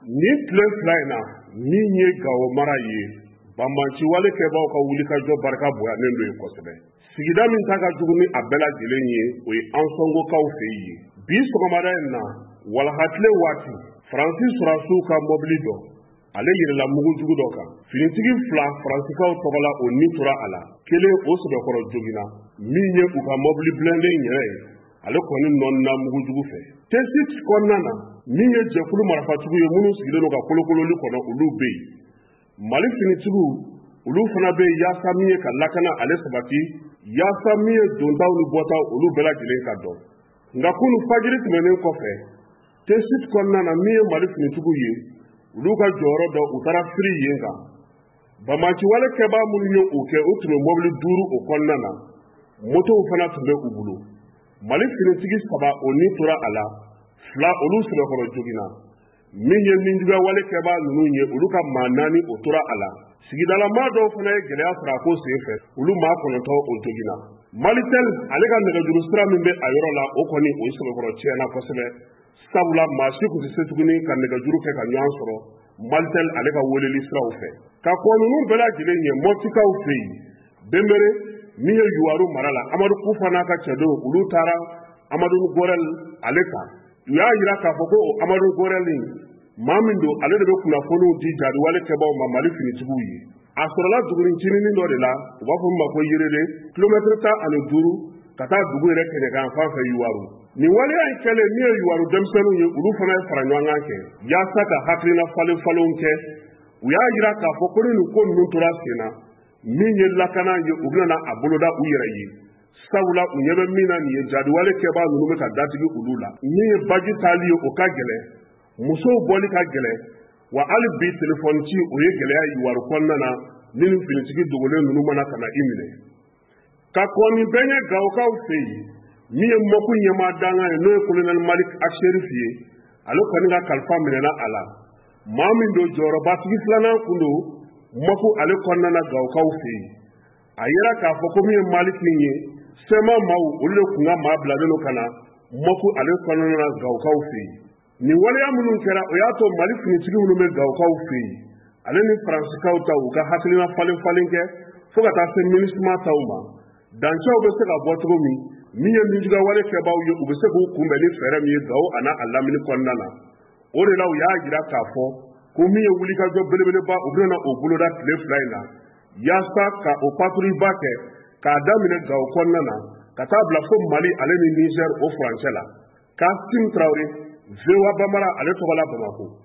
ni tile fila in na min ye Gawo mara ye banbanci wale kɛbaaw ka wulikajɔ barika bonyanen do ye kosɛbɛ. Sigida min ta ka jugu ni a bɛɛ lajɛlen ye o ye an sɔngokaw fɛ ye. Bi sɔgɔmada in na walahatile waati Faransi sɔrɔdasiw ka mɔbili dɔ ale yɛrɛla mugujugu dɔ kan. Finitigi fila Faransikaw tɔgɔla o ni tora a la. Kelen o sɛbɛkɔrɔ jogina min ye u ka mɔbili bilenden yɛrɛ ye ale kɔni nɔnina mugujugu fɛ. T6 kɔnɔna na min ye jɛkulu marifatigiw ye minnu sigilen do ka kolokololi kɔnɔ olu bɛ yen. Mali finitigiw olu fana bɛ yaasa min ye ka lakana ale sabati yaasa min ye dontaw ni bɔtaw olu bɛɛ lajɛlen ka dɔn. Nka kunu fajiri tɛmɛnen kɔfɛ T6 kɔnɔna na min ye Mali finitigiw ye olu ka jɔyɔrɔ dɔ u taara firi yen kan. Banbanciwale kɛbaa minnu ye o kɛ o tun bɛ mɔbili 5 o kɔnɔna na motow fana tun bɛ u bolo. Mali finitigi 3 o ni tora a la 2 olu sɛbɛkɔrɔ jogina min ye minjuguya wale kɛbaa ninnu ye olu ka maa 4 o tora a la. Sigidalamaa dɔw fana ye gɛlɛya sɔrɔ a ko senfɛ olu maa 9 o jogina. Malitel ale ka nɛgɛjuru sira min bɛ a yɔrɔ la o kɔni o sɛbɛkɔrɔ tiɲɛna kosɛbɛ. Sabula maa si tun tɛ se tuguni ka nɛgɛjuru kɛ ka ɲɔgɔn sɔrɔ Malitel ale ka weleli siraw fɛ. Ka kɔ ninnu bɛɛ lajɛlen ye Mɔtikaw fɛ yen Bembere min ye Yuwaru mara la Amadu Kufa n'a ka cɛdenw olu taara Amadu Gorel ale kan. U y'a jira k'a fɔ ko o Amadu Gorel maa min don ale de bɛ kunnafoniw di jaaduwale kɛbaaw ma Mali finitigiw ye. A sɔrɔla dugunicinin dɔ de la u b'a fɔ min ma ko Yerere kilomɛtiri 15 ka taa dugu yɛrɛ kɛɲɛkan fan fɛ Yuwaru. Nin waleya in kɛlen min ye Yuwaru denmisɛnninw ye olu fana ye fara ɲɔgɔn kan kɛ yaasa ka hakilina falenfalenw kɛ. U y'a jira k'a fɔ ko ni nin ko ninnu tora sen na min ye lakana ye u bɛna a boloda u yɛrɛ ye. Sabula u ɲɛ bɛ min na nin ye jaaduwale kɛbaa ninnu bɛ ka datigi olu la. Min ye baji taali ye o ka gɛlɛn musow bɔli ka gɛlɛn wa hali bi telefɔni ci o ye gɛlɛya Yuwaru kɔnɔna na ni nin finitigi dogolen ninnu mana ka na i minɛ. Ka kɔni bɛɛ ye Gawokaw fɛ yen min ye Mɔku ɲɛmaa danga ye n'o ye Colonel Malik Achérif ye ale kɔni ka kalifa minɛna a la. Maa min don jɔyɔrɔbatigi filanan kun don Mɔku ale kɔnɔna na Gawokaw fɛ yen. A yera k'a fɔ ko min ye Malik ye sɛma maaw olu de kun ka maa bilalen do ka na Mɔku ale kɔnɔna na Gawokaw fɛ yen. Nin waleya minnu kɛra o y'a to Mali finitigi minnu bɛ Gawokaw fɛ yen ale ni Faransikaw ta u ka hakilina falen kɛ fo ka taa se MINUSMA taw ma. Dancɛw bɛ se ka bɔ cogo min ye minjuguya wale kɛbaaw ye u bɛ se k'u kunbɛn ni fɛɛrɛ min ye Gawo a n'a lamini kɔnɔna na. O de la u y'a jira k'a fɔ ko min ye wulikajɔ belebeleba u bɛna o boloda tile 2 in na yaasa ka o patrouille kɛ k'a daminɛ Gawo kɔnɔna na ka taa bila fo Mali ale ni Niger o furancɛ la. Kassim Traoré VOA Bambara ale tɔgɔ la Bamako.